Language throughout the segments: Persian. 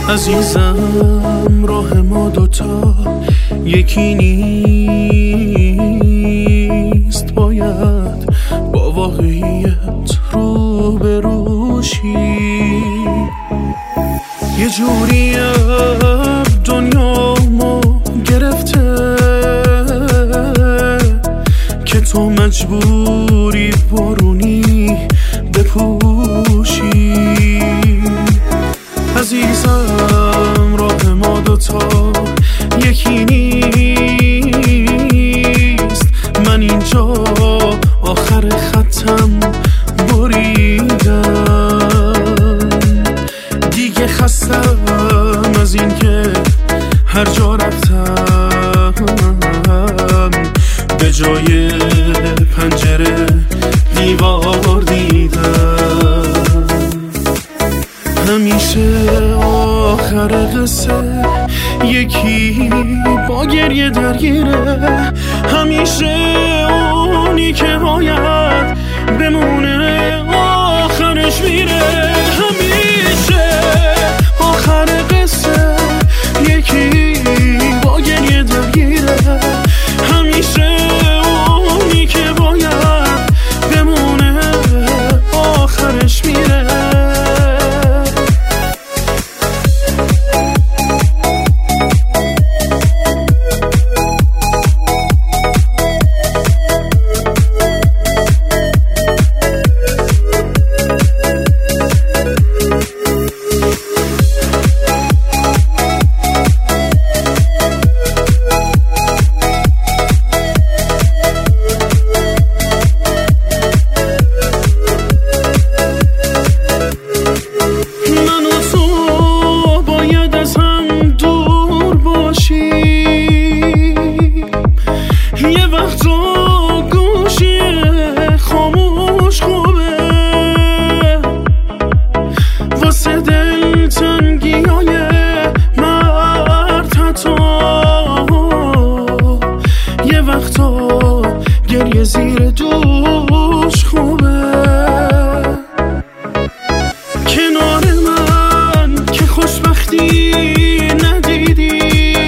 عزیزم راه ما دوتا یکی نیست، باید با واقعیت روبرو شی. یه جوری دنیا ما گرفته که تو مجبوری بارونی بپوشی. عزیزم راه ما دوتا یکی نیست، من اینجا آخر خطم بریدم. دیگه خستم از این که هر جا رفتم به جای پنجره دیوار دیدم. همیشه آخر قصه یکی با گریه درگیره، همیشه اونی که باید بمونه آخرش میره. همیشه آخر قصه یکی با گریه درگیره، همیشه اونی که باید بمونه آخرش میره. یه وقتا گوشی خاموش خوبه واسه دلتنگی‌های مرد حتی. یه وقتا گریه زیر دوش خوبه. کنار من که خوشبختی ندیدی،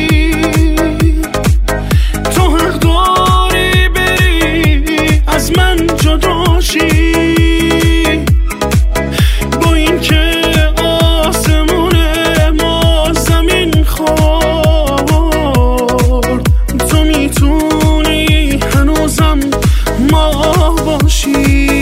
با این که آسمون ما زمین خورد، تو میتونی هنوزم ما باشی.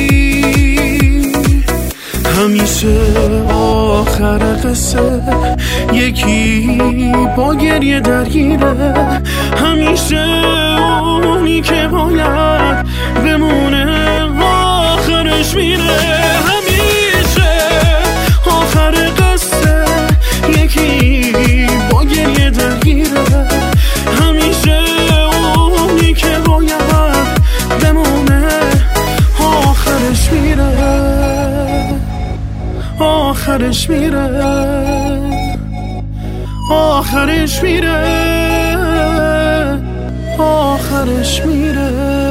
همیشه آخر قصه یکی با گریه درگیره، همیشه اونی که باید بمونه آخرش میره. همیشه آخر قصه یکی با گریه درگیره، همیشه اونی که باید بمونه آخرش میره. آخرش میره. آخرش میره. آخرش میره.